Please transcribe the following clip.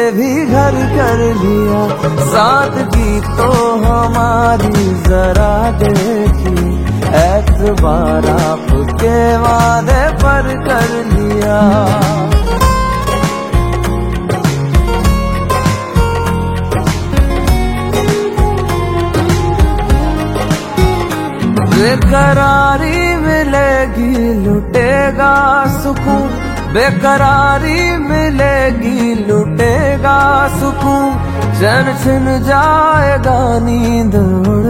भी घर कर लिया, सादगी तो हमारी जरा देखी, एतबार आपके वादे पर कर लिया। बेकरारी मिलेगी लुटेगा सुकून, बेकरारी मिलेगी लुटेगा सुकून, चैन छिन जाएगा नींद उड़